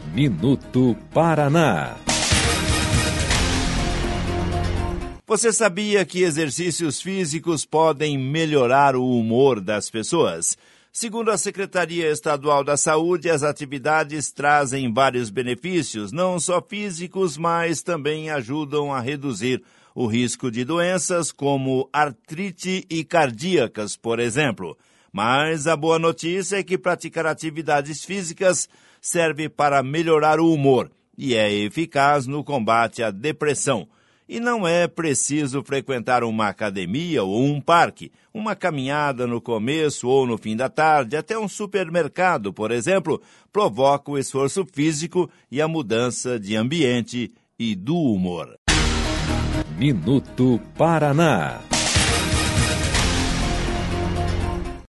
Minuto Paraná. Você sabia que exercícios físicos podem melhorar o humor das pessoas? Segundo a Secretaria Estadual da Saúde, as atividades trazem vários benefícios, não só físicos, mas também ajudam a reduzir o risco de doenças como artrite e cardíacas, por exemplo. Mas a boa notícia é que praticar atividades físicas serve para melhorar o humor e é eficaz no combate à depressão. E não é preciso frequentar uma academia ou um parque. Uma caminhada no começo ou no fim da tarde, até um supermercado, por exemplo, provoca o esforço físico e a mudança de ambiente e do humor. Minuto Paraná.